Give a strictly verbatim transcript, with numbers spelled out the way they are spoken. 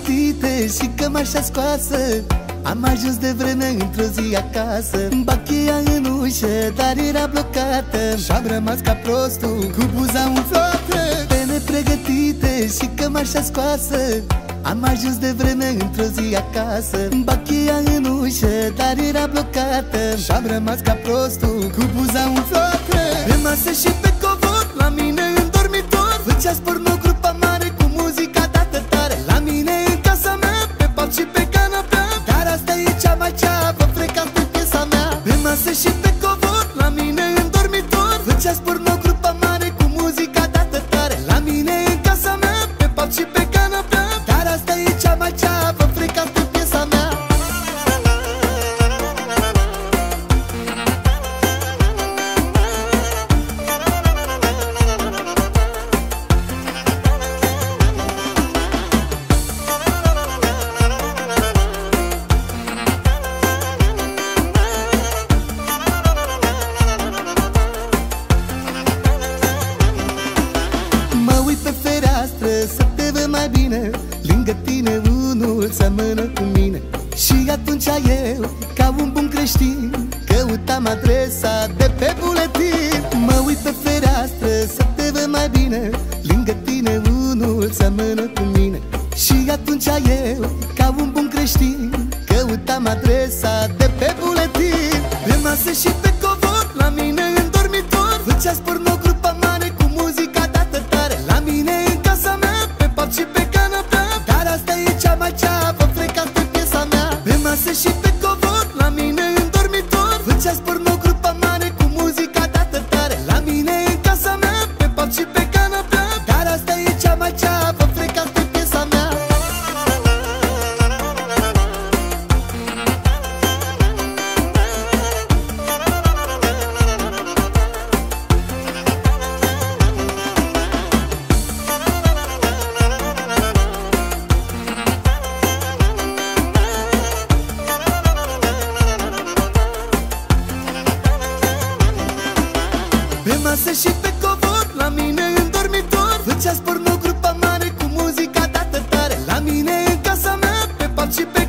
pregătite și cămașa scoasă. Am ajuns de vreme într-o zi acasă. Bag cheia în ușă, dar era blocată și am rămas ca prostul cu buza umflată. Pene pregătite și cămașa scoasă. Am ajuns de vreme într-o zi acasă. Bag cheia în ușă, dar era blocată și am rămas ca prostul cu buza umflată. Pe masă și pe covor, la mine în dormitor, făceați porno grupa mare cu muzica dată tare. La mine în casa mea, pe pat și pe canapea, dar asta e cea mai ceapă frecventă piesa mea. Pe masă și pe covor, la mine în dormitor, făceați porno grupa mare cu muzica dată tare. La mine în casa mea, pe pat și pe canapea, dar asta e cea mai ceapă frecventă piesa mea. Să te văd mai bine, lângă tine unul seamănă cu mine. Și atunci eu, ca un bun creștin, căutam adresa de pe buletin. Mă uit pe fereastră să te văd mai bine, lângă tine unul seamănă cu mine. Și atunci eu, ca un bun creștin, căutam adresa de pe buletin. Pe masă și pe covor, la mine în dormitor, făceați porno grupa mare cu muzica dată tare. La mine în casa mea, pe pat și pe canapea, dar asta e cea mai ceapă frecventă piesa mea. Pe masă și pe covor, la mine în dormitor, făceați porno grupa mare cu muzica dată tare. La mine în casa mea, pe pat și pe canapea, dar asta e cea mai ceapă frecventă piesa mea. Pe masă și pe covor, la mine în dormitor, făceați porno grupa mare cu muzica dată tare. La mine în casa mea, pe pat și pe